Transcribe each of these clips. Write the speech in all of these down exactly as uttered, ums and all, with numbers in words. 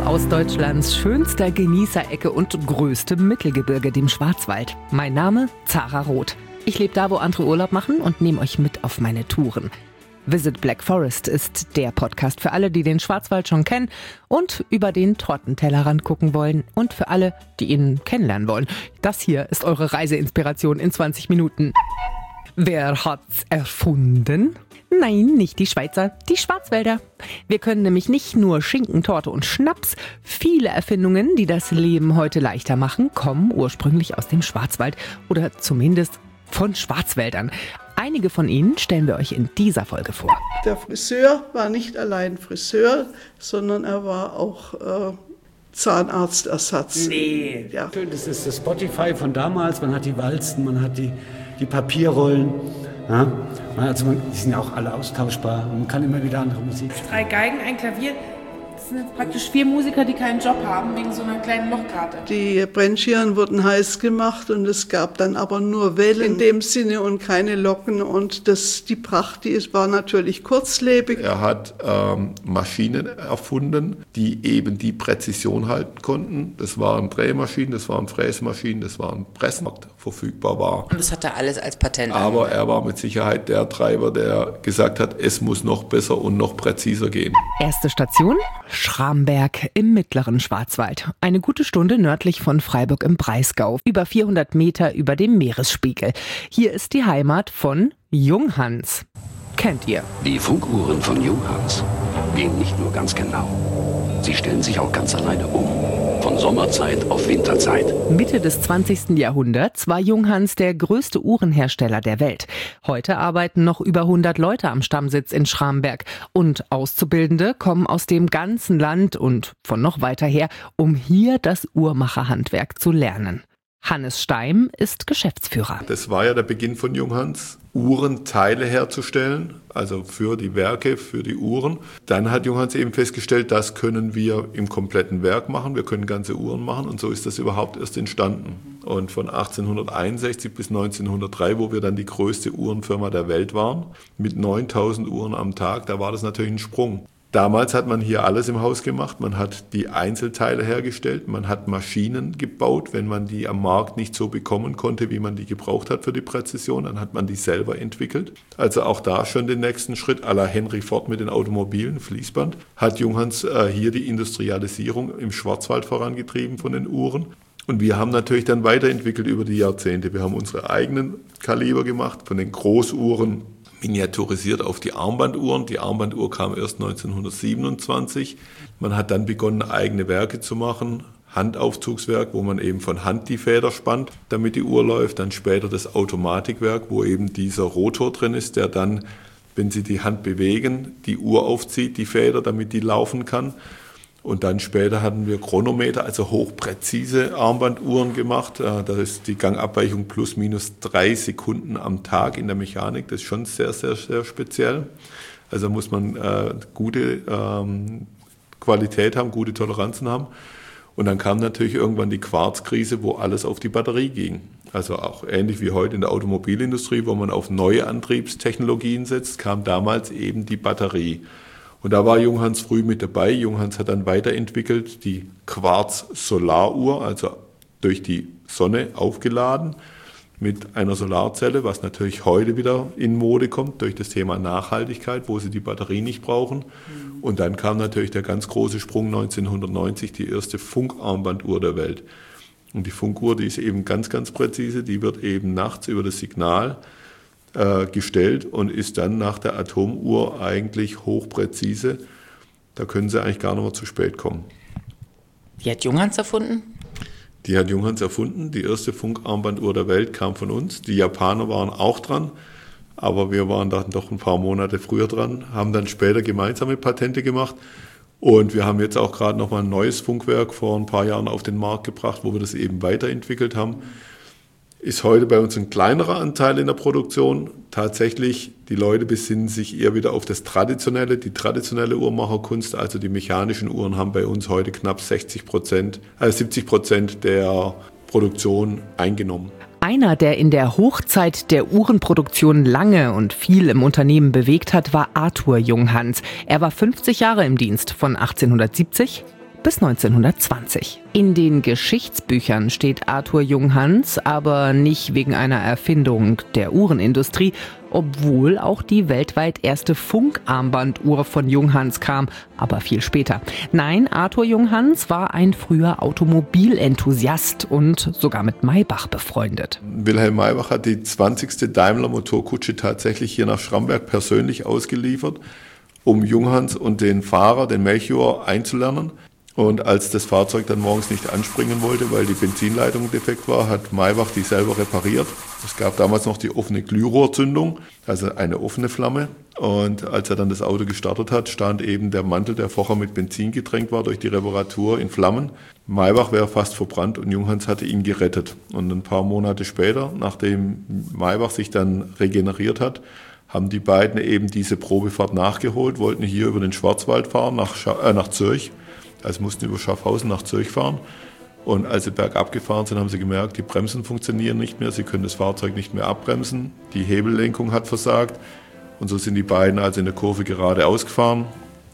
aus Deutschlands schönster Genießerecke und größtem Mittelgebirge, dem Schwarzwald. Mein Name Zara Roth. Ich lebe da, wo andere Urlaub machen und nehme euch mit auf meine Touren. Visit Black Forest ist der Podcast für alle, die den Schwarzwald schon kennen und über den Tortentellerrand gucken wollen. Und für alle, die ihn kennenlernen wollen. Das hier ist eure Reiseinspiration in zwanzig Minuten. Wer hat's erfunden? Nein, nicht die Schweizer, die Schwarzwälder. Wir können nämlich nicht nur Schinken, Torte und Schnaps. Viele Erfindungen, die das Leben heute leichter machen, kommen ursprünglich aus dem Schwarzwald oder zumindest von Schwarzwäldern. Einige von ihnen stellen wir euch in dieser Folge vor. Der Friseur war nicht allein Friseur, sondern er war auch äh, Zahnarztersatz. Nee, ja. Das ist das Spotify von damals. Man hat die Walzen, man hat die, die Papierrollen. Ja? Also man, die sind ja auch alle austauschbar. Man kann immer wieder andere Musik. Drei Geigen, ein Klavier. Das sind jetzt praktisch vier Musiker, die keinen Job haben, wegen so einer kleinen Lochkarte. Die Brennschirren wurden heiß gemacht und es gab dann aber nur Wellen in dem Sinne und keine Locken. Und das, die Pracht, die ist, war natürlich kurzlebig. Er hat ähm, Maschinen erfunden, die eben die Präzision halten konnten. Das waren Drehmaschinen, das waren Fräsmaschinen, das waren Pressen, die verfügbar war. Und das hat er alles als Patent. Aber er war mit Sicherheit der Treiber, der gesagt hat, es muss noch besser und noch präziser gehen. Erste Station: Schramberg im mittleren Schwarzwald. Eine gute Stunde nördlich von Freiburg im Breisgau. Über vierhundert Meter über dem Meeresspiegel. Hier ist die Heimat von Junghans. Kennt ihr? Die Funkuhren von Junghans gehen nicht nur ganz genau. Sie stellen sich auch ganz alleine um. Von Sommerzeit auf Winterzeit. Mitte des zwanzigsten Jahrhunderts war Junghans der größte Uhrenhersteller der Welt. Heute arbeiten noch über hundert Leute am Stammsitz in Schramberg. Und Auszubildende kommen aus dem ganzen Land und von noch weiter her, um hier das Uhrmacherhandwerk zu lernen. Hannes Steim ist Geschäftsführer. Das war ja der Beginn von Junghans, Uhrenteile herzustellen, also für die Werke, für die Uhren. Dann hat Junghans eben festgestellt, das können wir im kompletten Werk machen, wir können ganze Uhren machen und so ist das überhaupt erst entstanden. Und von achtzehnhunderteinundsechzig bis neunzehnhundertdrei, wo wir dann die größte Uhrenfirma der Welt waren, mit neuntausend Uhren am Tag, da war das natürlich ein Sprung. Damals hat man hier alles im Haus gemacht, man hat die Einzelteile hergestellt, man hat Maschinen gebaut, wenn man die am Markt nicht so bekommen konnte, wie man die gebraucht hat für die Präzision, dann hat man die selber entwickelt. Also auch da schon den nächsten Schritt, à la Henry Ford mit den Automobilen, Fließband, hat Junghans äh, hier die Industrialisierung im Schwarzwald vorangetrieben von den Uhren. Und wir haben natürlich dann weiterentwickelt über die Jahrzehnte. Wir haben unsere eigenen Kaliber gemacht, von den Großuhren miniaturisiert auf die Armbanduhren. Die Armbanduhr kam erst neunzehnhundertsiebenundzwanzig. Man hat dann begonnen, eigene Werke zu machen. Handaufzugswerk, wo man eben von Hand die Feder spannt, damit die Uhr läuft. Dann später das Automatikwerk, wo eben dieser Rotor drin ist, der dann, wenn Sie die Hand bewegen, die Uhr aufzieht, die Feder, damit die laufen kann. Und dann später hatten wir Chronometer, also hochpräzise Armbanduhren gemacht. Da ist die Gangabweichung plus minus drei Sekunden am Tag in der Mechanik. Das ist schon sehr, sehr, sehr speziell. Also muss man äh, gute ähm, Qualität haben, gute Toleranzen haben. Und dann kam natürlich irgendwann die Quarzkrise, wo alles auf die Batterie ging. Also auch ähnlich wie heute in der Automobilindustrie, wo man auf neue Antriebstechnologien setzt, kam damals eben die Batterie. Und da war Junghans früh mit dabei. Junghans hat dann weiterentwickelt die Quarz-Solaruhr, also durch die Sonne aufgeladen mit einer Solarzelle, was natürlich heute wieder in Mode kommt durch das Thema Nachhaltigkeit, wo sie die Batterie nicht brauchen. Und dann kam natürlich der ganz große Sprung neunzehnhundertneunzig, die erste Funkarmbanduhr der Welt. Und die Funkuhr, die ist eben ganz, ganz präzise, die wird eben nachts über das Signal gestellt und ist dann nach der Atomuhr eigentlich hochpräzise. Da können Sie eigentlich gar nicht mehr zu spät kommen. Die hat Junghans erfunden? Die hat Junghans erfunden. Die erste Funkarmbanduhr der Welt kam von uns. Die Japaner waren auch dran, aber wir waren dann doch ein paar Monate früher dran, haben dann später gemeinsame Patente gemacht. Und wir haben jetzt auch gerade noch mal ein neues Funkwerk vor ein paar Jahren auf den Markt gebracht, wo wir das eben weiterentwickelt haben. Ist heute bei uns ein kleinerer Anteil in der Produktion. Tatsächlich, die Leute besinnen sich eher wieder auf das Traditionelle, die traditionelle Uhrmacherkunst. Also die mechanischen Uhren haben bei uns heute knapp sechzig Prozent, äh siebzig Prozent der Produktion eingenommen. Einer, der in der Hochzeit der Uhrenproduktion lange und viel im Unternehmen bewegt hat, war Arthur Junghans. Er war fünfzig Jahre im Dienst, von achtzehnhundertsiebzig bis neunzehnhundertzwanzig. In den Geschichtsbüchern steht Arthur Junghans aber nicht wegen einer Erfindung der Uhrenindustrie, obwohl auch die weltweit erste Funkarmbanduhr von Junghans kam, aber viel später. Nein, Arthur Junghans war ein früher Automobilenthusiast und sogar mit Maybach befreundet. Wilhelm Maybach hat die zwanzigste Daimler Motorkutsche tatsächlich hier nach Schramberg persönlich ausgeliefert, um Junghans und den Fahrer, den Melchior, einzulernen. Und als das Fahrzeug dann morgens nicht anspringen wollte, weil die Benzinleitung defekt war, hat Maybach die selber repariert. Es gab damals noch die offene Glührohrzündung, also eine offene Flamme. Und als er dann das Auto gestartet hat, stand eben der Mantel, der vorher mit Benzin getränkt war, durch die Reparatur in Flammen. Maybach wäre fast verbrannt und Junghans hatte ihn gerettet. Und ein paar Monate später, nachdem Maybach sich dann regeneriert hat, haben die beiden eben diese Probefahrt nachgeholt, wollten hier über den Schwarzwald fahren, nach, Scha- äh, nach Zürich. Also mussten über Schaffhausen nach Zürich fahren. Und als sie bergab gefahren sind, haben sie gemerkt, die Bremsen funktionieren nicht mehr, sie können das Fahrzeug nicht mehr abbremsen, die Hebellenkung hat versagt. Und so sind die beiden also in der Kurve geradeaus gefahren.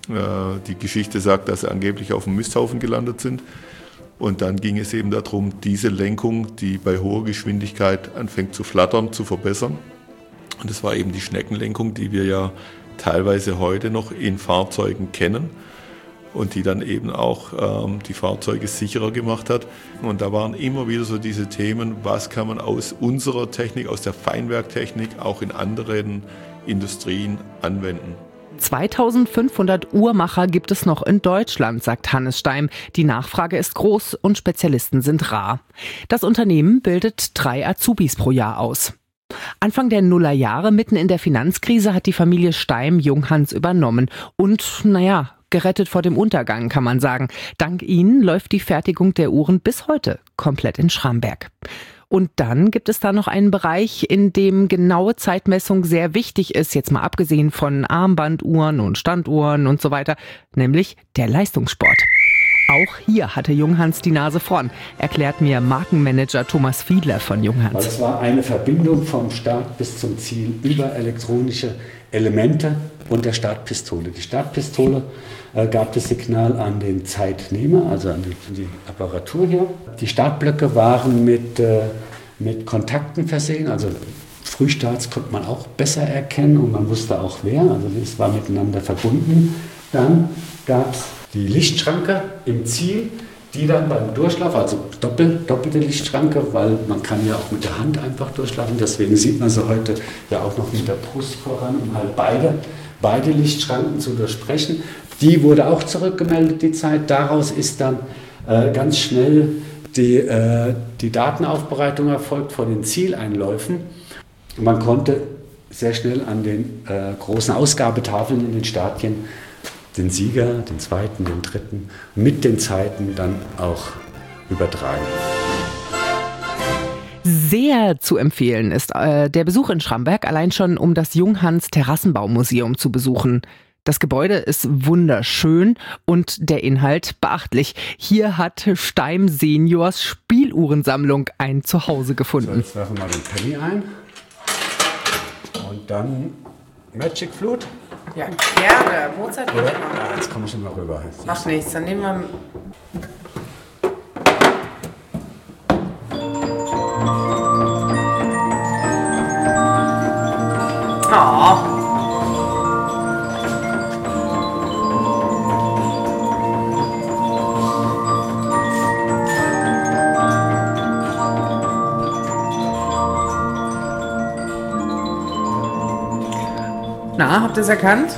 Die Geschichte sagt, dass sie angeblich auf dem Misthaufen gelandet sind. Und dann ging es eben darum, diese Lenkung, die bei hoher Geschwindigkeit anfängt zu flattern, zu verbessern. Und das war eben die Schneckenlenkung, die wir ja teilweise heute noch in Fahrzeugen kennen. Und die dann eben auch ähm, die Fahrzeuge sicherer gemacht hat. Und da waren immer wieder so diese Themen, was kann man aus unserer Technik, aus der Feinwerktechnik auch in anderen Industrien anwenden. zweitausendfünfhundert Uhrmacher gibt es noch in Deutschland, sagt Hannes Steim. Die Nachfrage ist groß und Spezialisten sind rar. Das Unternehmen bildet drei Azubis pro Jahr aus. Anfang der Nullerjahre, mitten in der Finanzkrise, hat die Familie Steim Junghans übernommen. Und, naja, gerettet vor dem Untergang, kann man sagen. Dank ihnen läuft die Fertigung der Uhren bis heute komplett in Schramberg. Und dann gibt es da noch einen Bereich, in dem genaue Zeitmessung sehr wichtig ist, jetzt mal abgesehen von Armbanduhren und Standuhren und so weiter, nämlich der Leistungssport. Auch hier hatte Junghans die Nase vorn, erklärt mir Markenmanager Thomas Fiedler von Junghans. Es war eine Verbindung vom Start bis zum Ziel über elektronische Elemente und der Startpistole. Die Startpistole äh, gab das Signal an den Zeitnehmer, also an die, an die Apparatur hier. Die Startblöcke waren mit, äh, mit Kontakten versehen, also Frühstarts konnte man auch besser erkennen und man wusste auch wer, also es war miteinander verbunden. Dann gab es die Lichtschranke im Ziel, die dann beim Durchlauf, also doppel, doppelte Lichtschranke, weil man kann ja auch mit der Hand einfach durchlaufen, deswegen sieht man sie heute ja auch noch mit der Brust voran, um halt beide, beide Lichtschranken zu durchbrechen. Die wurde auch zurückgemeldet, die Zeit. Daraus ist dann äh, ganz schnell die, äh, die Datenaufbereitung erfolgt von den Zieleinläufen. Man konnte sehr schnell an den äh, großen Ausgabetafeln in den Stadien den Sieger, den zweiten, den dritten mit den Zeiten dann auch übertragen. Sehr zu empfehlen ist äh, der Besuch in Schramberg, allein schon um das Junghans Terrassenbaumuseum zu besuchen. Das Gebäude ist wunderschön und der Inhalt beachtlich. Hier hat Steim Seniors Spieluhrensammlung ein Zuhause gefunden. So, jetzt werfen wir mal den Penny ein und dann Magic Flute. Ja, gerne. Mozart geht Oder? immer. Ja, jetzt komme ich schon mal rüber. Macht nichts, dann nehmen wir... Oh. Na, habt ihr es erkannt?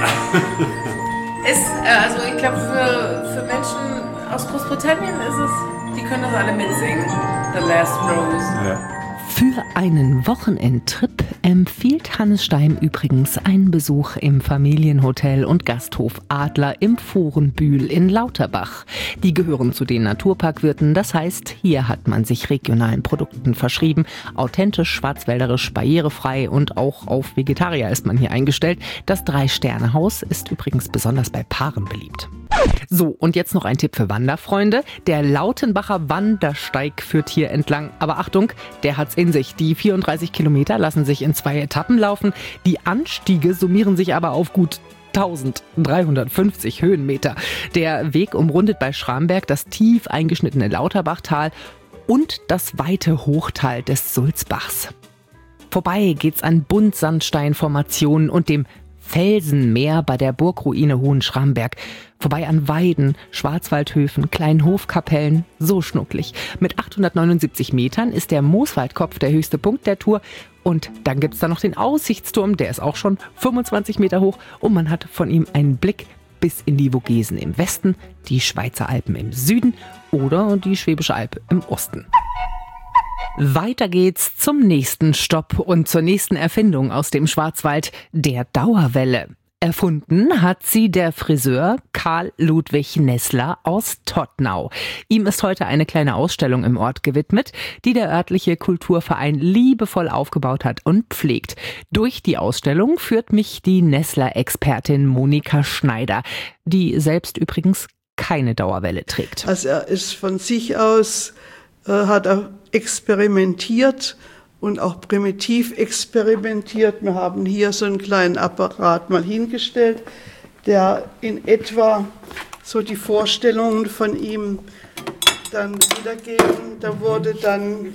ist, äh, also ich glaube, für, für Menschen aus Großbritannien ist es, die können das alle mitsingen. The Last Rose. Ja. Für einen Wochenendtrip empfiehlt Hannes Steim übrigens einen Besuch im Familienhotel und Gasthof Adler im Vorenbühl in Lauterbach. Die gehören zu den Naturparkwirten, das heißt, hier hat man sich regionalen Produkten verschrieben. Authentisch, schwarzwälderisch, barrierefrei und auch auf Vegetarier ist man hier eingestellt. Das Drei-Sterne-Haus ist übrigens besonders bei Paaren beliebt. So, und jetzt noch ein Tipp für Wanderfreunde. Der Lautenbacher Wandersteig führt hier entlang. Aber Achtung, der hat's in sich. Die vierunddreißig Kilometer lassen sich in zwei Etappen laufen. Die Anstiege summieren sich aber auf gut eintausenddreihundertfünfzig Höhenmeter. Der Weg umrundet bei Schramberg das tief eingeschnittene Lauterbachtal und das weite Hochtal des Sulzbachs. Vorbei geht's an Buntsandsteinformationen und dem Felsenmeer bei der Burgruine Hohenschramberg. Vorbei an Weiden, Schwarzwaldhöfen, kleinen Hofkapellen, so schnucklig. Mit achthundertneunundsiebzig Metern ist der Mooswaldkopf der höchste Punkt der Tour. Und dann gibt's da noch den Aussichtsturm, der ist auch schon fünfundzwanzig Meter hoch. Und man hat von ihm einen Blick bis in die Vogesen im Westen, die Schweizer Alpen im Süden oder die Schwäbische Alb im Osten. Weiter geht's zum nächsten Stopp und zur nächsten Erfindung aus dem Schwarzwald, der Dauerwelle. Erfunden hat sie der Friseur Karl Ludwig Nessler aus Tottnau. Ihm ist heute eine kleine Ausstellung im Ort gewidmet, die der örtliche Kulturverein liebevoll aufgebaut hat und pflegt. Durch die Ausstellung führt mich die Nessler-Expertin Monika Schneider, die selbst übrigens keine Dauerwelle trägt. Also er ist von sich aus, äh, hat er experimentiert und auch primitiv experimentiert. Wir haben hier so einen kleinen Apparat mal hingestellt, der in etwa so die Vorstellungen von ihm dann wiedergeben. Da wurde dann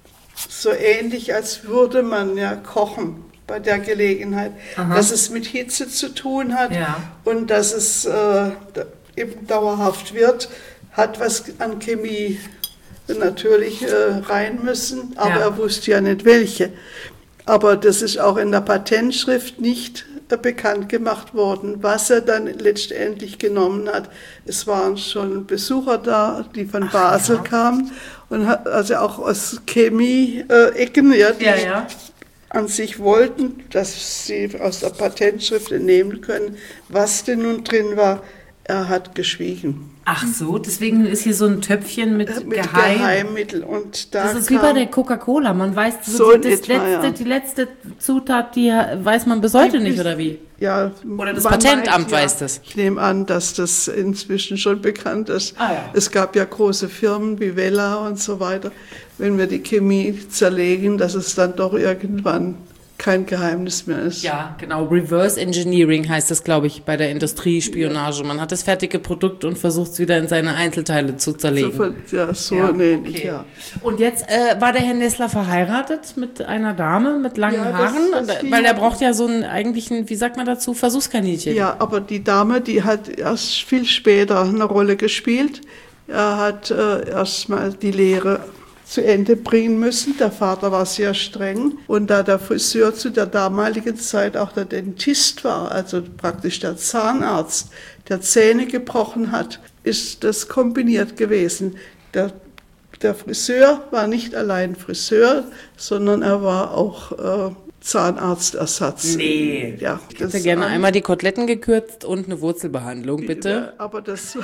so ähnlich, als würde man ja kochen bei der Gelegenheit, Aha. dass es mit Hitze zu tun hat ja. und dass es äh, eben dauerhaft wird, hat was an Chemie natürlich äh, rein müssen, aber ja. er wusste ja nicht welche. Aber das ist auch in der Patentschrift nicht äh, bekannt gemacht worden, was er dann letztendlich genommen hat. Es waren schon Besucher da, die von Ach, Basel ja. kamen und hat, also auch aus Chemie-Ecken, äh, ja, die ja, ja. an sich wollten, dass sie aus der Patentschrift entnehmen können, was denn nun drin war. Er hat geschwiegen. Ach so, deswegen ist hier so ein Töpfchen mit, mit Geheim. Geheimmittel. Und da das ist wie bei der Coca-Cola. Man weiß, so so die, das etwa, letzte, ja. die letzte Zutat, die weiß man bis heute nicht, oder wie? Ja, oder das Patentamt meint, weiß ja, das. Ich nehme an, dass das inzwischen schon bekannt ist. Ah, ja. Es gab ja große Firmen wie Wella und so weiter. Wenn wir die Chemie zerlegen, dass es dann doch irgendwann kein Geheimnis mehr ist. Ja, genau. Reverse Engineering heißt das, glaube ich, bei der Industriespionage. Man hat das fertige Produkt und versucht es wieder in seine Einzelteile zu zerlegen. So, ja, so ja, ähnlich, okay. ja. Und jetzt äh, war der Herr Nessler verheiratet mit einer Dame mit langen ja, Haaren? das, das weil er braucht ja so einen eigentlichen, wie sagt man dazu, Versuchskaninchen. Ja, aber die Dame, die hat erst viel später eine Rolle gespielt. Er hat äh, erst mal die Lehre zu Ende bringen müssen. Der Vater war sehr streng und da der Friseur zu der damaligen Zeit auch der Dentist war, also praktisch der Zahnarzt, der Zähne gebrochen hat, ist das kombiniert gewesen. Der, der Friseur war nicht allein Friseur, sondern er war auch äh, Zahnarztersatz. Nee. Ja, ich hätte gerne ein, einmal die Koteletten gekürzt und eine Wurzelbehandlung, bitte. Aber das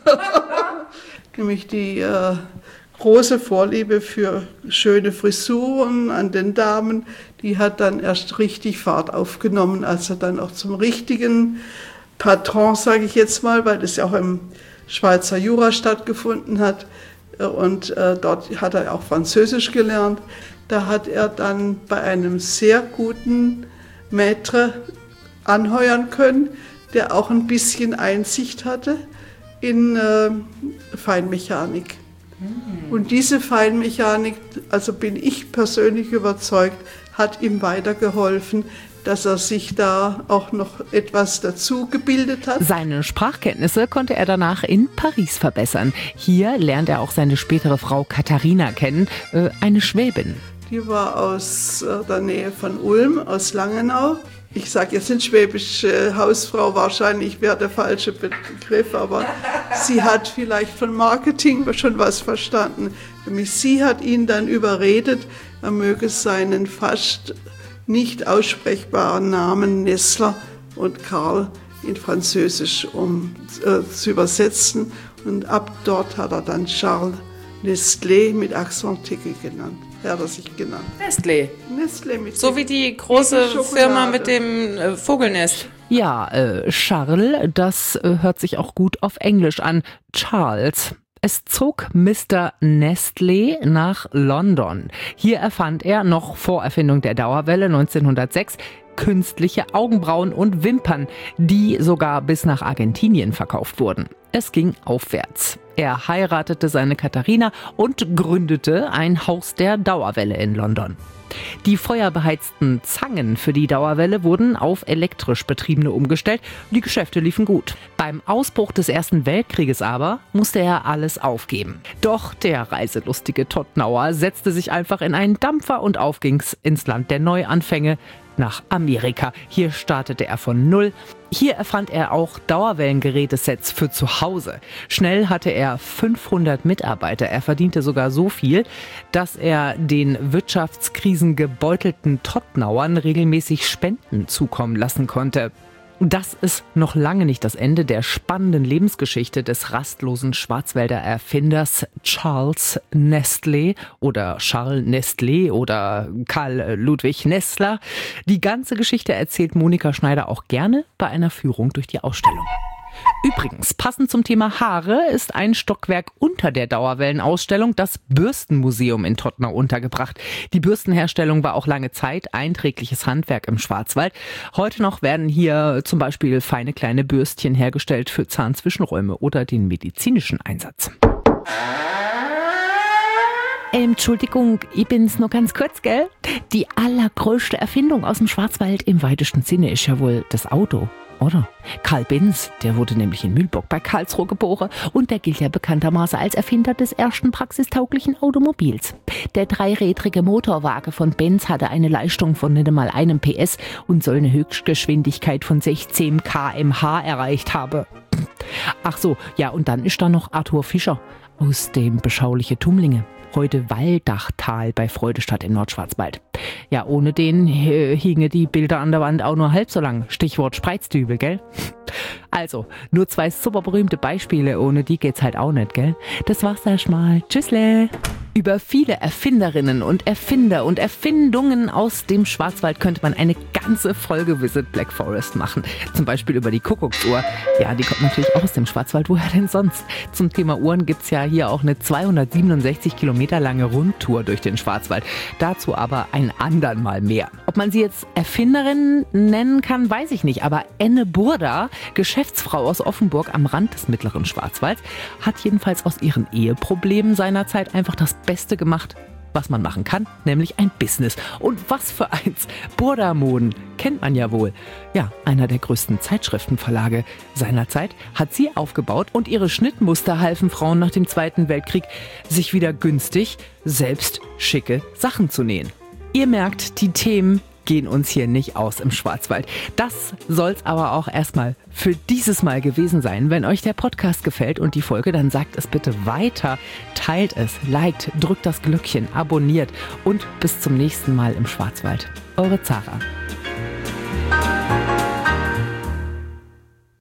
nämlich die äh, große Vorliebe für schöne Frisuren an den Damen, die hat dann erst richtig Fahrt aufgenommen, als er dann auch zum richtigen Patron, sage ich jetzt mal, weil das ja auch im Schweizer Jura stattgefunden hat und äh, dort hat er auch Französisch gelernt. Da hat er dann bei einem sehr guten Maître anheuern können, der auch ein bisschen Einsicht hatte in äh, Feinmechanik. Und diese Feinmechanik, also bin ich persönlich überzeugt, hat ihm weitergeholfen, dass er sich da auch noch etwas dazu gebildet hat. Seine Sprachkenntnisse konnte er danach in Paris verbessern. Hier lernt er auch seine spätere Frau Katharina kennen, äh, eine Schwäbin. Die war aus äh, der Nähe von Ulm, aus Langenau. Ich sage jetzt nicht schwäbische Hausfrau, wahrscheinlich wäre der falsche Begriff, aber sie hat vielleicht von Marketing schon was verstanden. Nämlich sie hat ihn dann überredet, er möge seinen fast nicht aussprechbaren Namen Nessler und Karl in Französisch um äh, zu übersetzen. Und ab dort hat er dann Charles Nestlé mit Accent aigu genannt. Hat er sich genannt. Nestlé. Nestlé mit so wie die große Firma mit dem äh, Vogelnest. Ja, äh, Charles, das äh, hört sich auch gut auf Englisch an. Charles. Es zog Mister Nestlé nach London. Hier erfand er, noch vor Erfindung der Dauerwelle neunzehnhundertsechs, künstliche Augenbrauen und Wimpern, die sogar bis nach Argentinien verkauft wurden. Es ging aufwärts. Er heiratete seine Katharina und gründete ein Haus der Dauerwelle in London. Die feuerbeheizten Zangen für die Dauerwelle wurden auf elektrisch betriebene umgestellt. Die Geschäfte liefen gut. Beim Ausbruch des Ersten Weltkrieges aber musste er alles aufgeben. Doch der reiselustige Todtnauer setzte sich einfach in einen Dampfer und auf ging's ins Land der Neuanfänge, nach Amerika. Hier startete er von Null. Hier erfand er auch Dauerwellengerätesets für zu Hause. Schnell hatte er fünfhundert Mitarbeiter. Er verdiente sogar so viel, dass er den wirtschaftskrisengebeutelten Todtnauern regelmäßig Spenden zukommen lassen konnte. Das ist noch lange nicht das Ende der spannenden Lebensgeschichte des rastlosen Schwarzwälder Erfinders Charles Nestlé oder Charles Nestlé oder Karl Ludwig Nestler. Die ganze Geschichte erzählt Monika Schneider auch gerne bei einer Führung durch die Ausstellung. Übrigens, passend zum Thema Haare ist ein Stockwerk unter der Dauerwellenausstellung das Bürstenmuseum in Todtnau untergebracht. Die Bürstenherstellung war auch lange Zeit einträgliches Handwerk im Schwarzwald. Heute noch werden hier zum Beispiel feine kleine Bürstchen hergestellt für Zahnzwischenräume oder den medizinischen Einsatz. Ähm, Entschuldigung, ich bin's nur ganz kurz, gell? Die allergrößte Erfindung aus dem Schwarzwald im weitesten Sinne ist ja wohl das Auto. Oder? Karl Benz, der wurde nämlich in Mühlburg bei Karlsruhe geboren und der gilt ja bekanntermaßen als Erfinder des ersten praxistauglichen Automobils. Der dreirädrige Motorwagen von Benz hatte eine Leistung von nicht einmal einem P S und soll eine Höchstgeschwindigkeit von sechzehn Kilometer pro Stunde erreicht haben. Ach so, ja, und dann ist da noch Arthur Fischer aus dem beschaulichen Tumlinge. Heute Waldachtal bei Freudestadt im Nordschwarzwald. Ja, ohne den äh, hingen die Bilder an der Wand auch nur halb so lang. Stichwort Spreiztübel, gell? Also, nur zwei super berühmte Beispiele, ohne die geht's halt auch nicht, gell? Das war's erstmal. Tschüssle! Über viele Erfinderinnen und Erfinder und Erfindungen aus dem Schwarzwald könnte man eine ganze Folge Visit Black Forest machen. Zum Beispiel über die Kuckucksuhr. Ja, die kommt natürlich auch aus dem Schwarzwald. Woher denn sonst? Zum Thema Uhren gibt's ja hier auch eine zweihundertsiebenundsechzig Kilometer lange Rundtour durch den Schwarzwald. Dazu aber ein andern Mal mehr. Ob man sie jetzt Erfinderin nennen kann, weiß ich nicht. Aber Enne Burda, Geschäftsfrau aus Offenburg am Rand des mittleren Schwarzwalds, hat jedenfalls aus ihren Eheproblemen seinerzeit einfach das Beste gemacht, was man machen kann, nämlich ein Business. Und was für eins! Burda-Moden kennt man ja wohl. Ja, einer der größten Zeitschriftenverlage seinerzeit hat sie aufgebaut und ihre Schnittmuster halfen Frauen nach dem Zweiten Weltkrieg, sich wieder günstig selbst schicke Sachen zu nähen. Ihr merkt, die Themen gehen uns hier nicht aus im Schwarzwald. Das soll's aber auch erstmal für dieses Mal gewesen sein. Wenn euch der Podcast gefällt und die Folge, dann sagt es bitte weiter, teilt es, liked, drückt das Glöckchen, abonniert und bis zum nächsten Mal im Schwarzwald. Eure Zara.